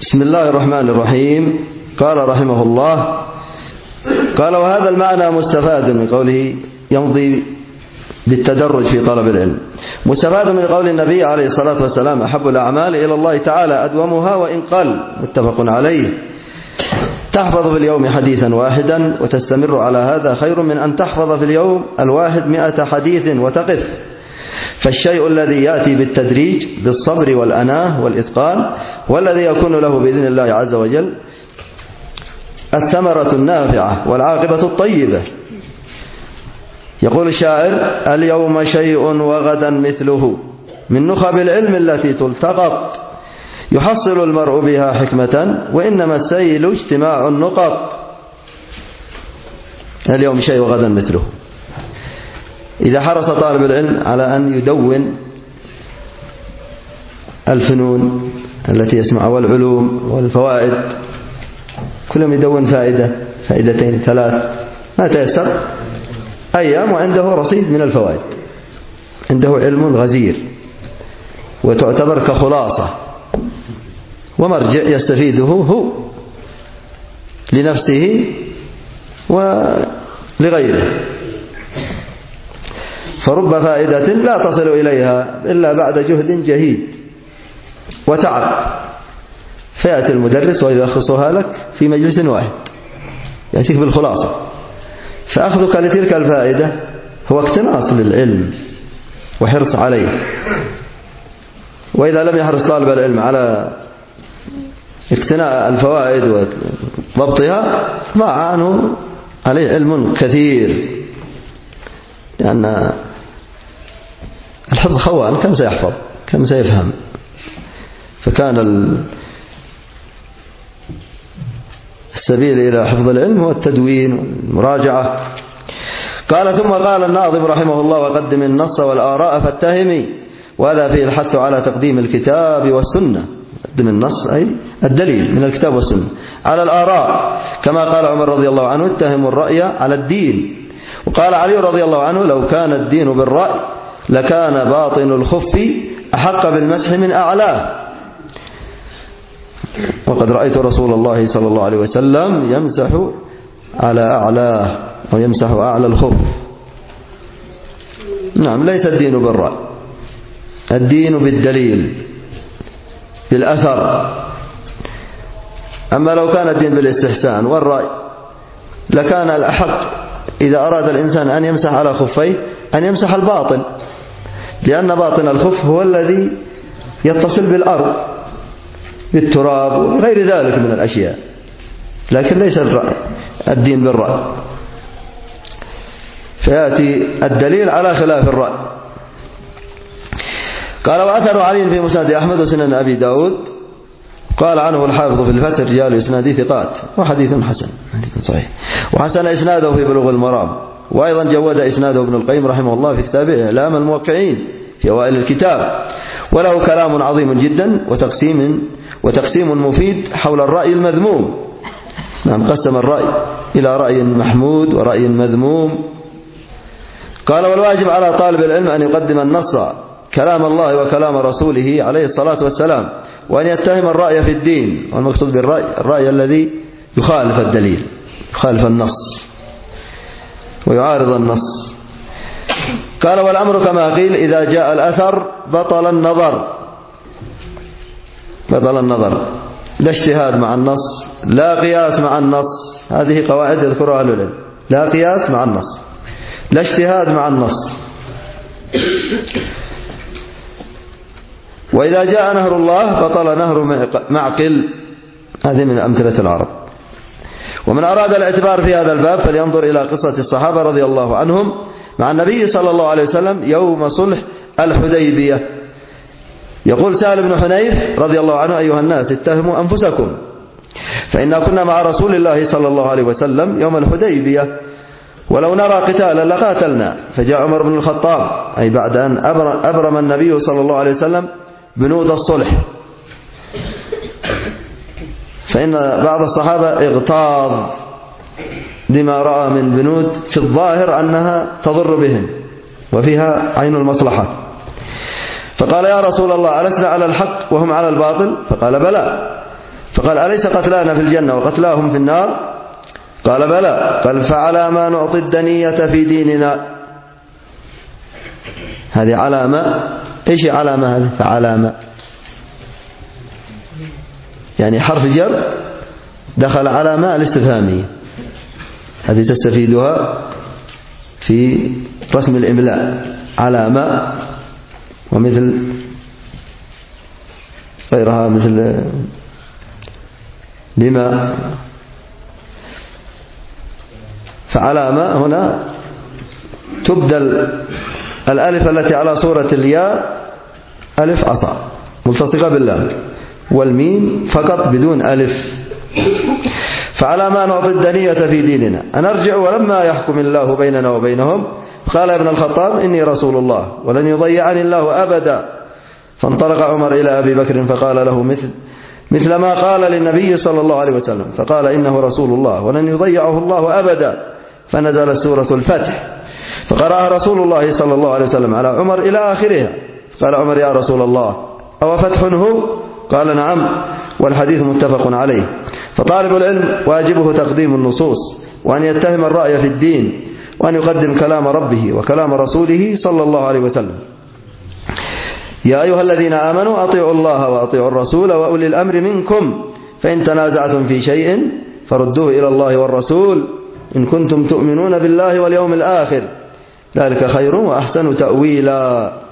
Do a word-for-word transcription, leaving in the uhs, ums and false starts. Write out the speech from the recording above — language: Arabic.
بسم الله الرحمن الرحيم. قال رحمه الله: قال وهذا المعنى مستفاد من قوله يمضي بالتدرج في طلب العلم، مستفاد من قول النبي عليه الصلاة والسلام: أحب الأعمال إلى الله تعالى أدومها وإن قل، متفق عليه. تحفظ في اليوم حديثا واحدا وتستمر على هذا خير من أن تحفظ في اليوم الواحد مئة حديث وتقف. فالشيء الذي يأتي بالتدريج بالصبر والأناه والإتقان والذي يكون له بإذن الله عز وجل الثمرة النافعة والعاقبة الطيبة. يقول الشاعر: اليوم شيء وغدا مثله من نخب العلم التي تلتقط، يحصل المرء بها حكمة وإنما السيل اجتماع النقط. اليوم شيء وغدا مثله. إذا حرص طالب العلم على أن يدون الفنون التي يسمعها والعلوم والفوائد، كل يوم يدون فائدة فائدتين ثلاث ما تيسر أيام وعنده رصيد من الفوائد، عنده علم غزير وتعتبر كخلاصة ومرجع يستفيده هو لنفسه ولغيره. فرب فائدة لا تصل إليها إلا بعد جهد جهيد وتعب، فيأتي المدرس ويلخصها لك في مجلس واحد، يأتيك بالخلاصة. فأخذك لتلك الفائدة هو اقتناص للعلم وحرص عليه. وإذا لم يحرص طالب العلم على اقتناء الفوائد وضبطها ضاع عنه عليه علم كثير، لأن الحفظ خوان، كم سيحفظ كم سيفهم. فكان السبيل إلى حفظ العلم هو التدوين والمراجعة. قال: ثم قال الناظم رحمه الله: وقدم النص والآراء فاتهمي. وهذا فيه الحث على تقديم الكتاب والسنة. قدم النص أي الدليل من الكتاب والسنة على الآراء، كما قال عمر رضي الله عنه: اتهموا الرأي على الدين. وقال علي رضي الله عنه: لو كان الدين بالرأي لكان باطن الخف أحق بالمسح من أعلاه. وقد رأيت رسول الله صلى الله عليه وسلم يمسح على أعلاه أو يمسح أعلى الخف. نعم، ليس الدين بالرأي، الدين بالدليل بالأثر. أما لو كان الدين بالاستحسان والرأي لكان الأحق إذا أراد الإنسان أن يمسح على خفيه أن يمسح الباطن، لأن باطن الخف هو الذي يتصل بالأرض بالتراب وغير ذلك من الأشياء، لكن ليس الرأي الدين بالرأي. فيأتي الدليل على خلاف الرأي. قال: وأثر علي في مسند أحمد وسنن أبي داود. قال عنه الحافظ في الفتح: رجال إسناده ثقات وحديث حسن صحيح، وحسن إسناده في بلوغ المرام. وأيضا جود إسناده ابن القيم رحمه الله في كتابه إعلام الموقعين في أوائل الكتاب، وله كلام عظيم جدا وتقسيم وتقسيم مفيد حول الرأي المذموم. نعم، قسم الرأي إلى رأي محمود ورأي مذموم. قال: والواجب على طالب العلم أن يقدم النص كلام الله وكلام رسوله عليه الصلاة والسلام، وأن يتهم الرأي في الدين. والمقصود بالرأي الرأي الذي يخالف الدليل، يخالف النص ويعارض النص. قال: والأمر كما قيل إذا جاء الأثر بطل النظر. بطل النظر، لا اجتهاد مع النص، لا قياس مع النص. هذه قواعد يذكرها أهل العلم: لا قياس مع النص، لا اجتهاد مع النص. وإذا جاء نهر الله بطل نهر معقل. هذه من أمثلة العرب. ومن أراد الاعتبار في هذا الباب فلينظر إلى قصة الصحابة رضي الله عنهم مع النبي صلى الله عليه وسلم يوم صلح الحديبية. يقول سهل بن حنيف رضي الله عنه: أيها الناس اتهموا أنفسكم، فإنا كنا مع رسول الله صلى الله عليه وسلم يوم الحديبية، ولو نرى قتالا لقاتلنا. فجاء عمر بن الخطاب، أي بعد أن أبرم النبي صلى الله عليه وسلم بنود الصلح، فإن بعض الصحابة اغتاظ لما رأى من بنود في الظاهر أنها تضر بهم وفيها عين المصلحة. فقال: يا رسول الله ألسنا على الحق وهم على الباطل؟ فقال: بلى. فقال أليس قتلانا في الجنة وقتلاهم في النار؟ قال بلى. قال فعلى ما نعطي الدنية في ديننا. هذه علامة. إيش علامة هذه؟ فعلامة يعني حرف جر دخل علامة الاستفهامية، هذه تستفيدها في رسم الإملاء. علامة ومثل غيرها مثل لما. فعلامة هنا تبدل الألف التي على صورة الياء ألف عصا ملتصقة باللام، والميم فقط بدون ألف. فعلى ما نعطي الدنية في ديننا أنرجع ولما يحكم الله بيننا وبينهم. قال ابن الخطاب إني رسول الله ولن يضيعني الله أبدا. فانطلق عمر إلى أبي بكر فقال له مثل مثل ما قال للنبي صلى الله عليه وسلم، فقال إنه رسول الله ولن يضيعه الله أبدا. فنزل سورة الفتح فقرأها رسول الله صلى الله عليه وسلم على عمر إلى آخرها. قال عمر يا رسول الله أو فتح هو؟ قال نعم، والحديث متفق عليه. فطالب العلم واجبه تقديم النصوص، وأن يتهم الرأي في الدين، وأن يقدم كلام ربه وكلام رسوله صلى الله عليه وسلم. يا أيها الذين آمنوا أطيعوا الله وأطيعوا الرسول وأولي الأمر منكم، فإن تنازعتم في شيء فردوه إلى الله والرسول إن كنتم تؤمنون بالله واليوم الآخر، ذلك خير وأحسن تأويلا.